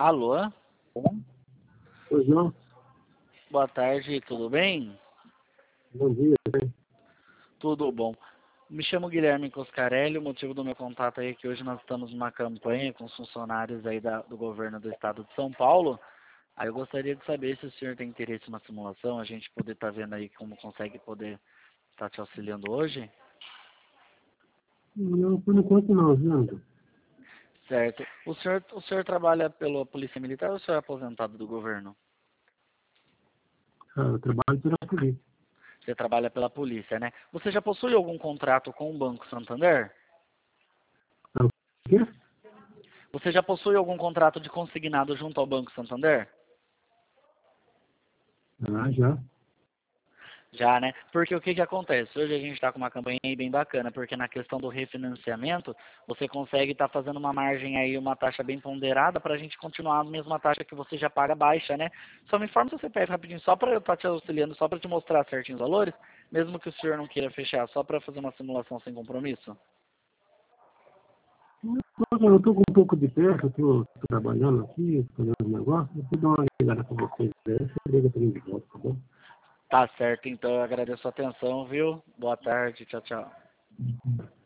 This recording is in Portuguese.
Alô? Pois não? Boa tarde, tudo bem? Bom dia. Tudo bom. Me chamo Guilherme Coscarelli, o motivo do meu contato é que hoje nós estamos numa campanha com os funcionários aí do governo do estado de São Paulo. Aí eu gostaria de saber se o senhor tem interesse numa simulação, a gente poder estar vendo aí como consegue poder estar te auxiliando hoje. Não, por enquanto não, viu? Certo. O senhor trabalha pela Polícia Militar ou o senhor é aposentado do governo? Eu trabalho pela polícia. Você trabalha pela polícia, né? Você já possui algum contrato com o Banco Santander? O quê? Você já possui algum contrato de consignado junto ao Banco Santander? Ah, já. Já, né? Porque o que acontece? Hoje a gente está com uma campanha aí bem bacana, porque na questão do refinanciamento, você consegue estar fazendo uma margem aí, uma taxa bem ponderada para a gente continuar a mesma taxa que você já paga baixa, né? Só me informa se você pede rapidinho, só para eu estar te auxiliando, só para te mostrar certinho os valores, mesmo que o senhor não queira fechar, só para fazer uma simulação sem compromisso. Eu estou com um pouco de perto, estou trabalhando aqui, fazendo um negócio, eu vou dar uma ligada com vocês, aí você liga para mim de volta, tá bom? Tá certo, então eu agradeço a atenção, viu? Boa tarde, tchau, tchau.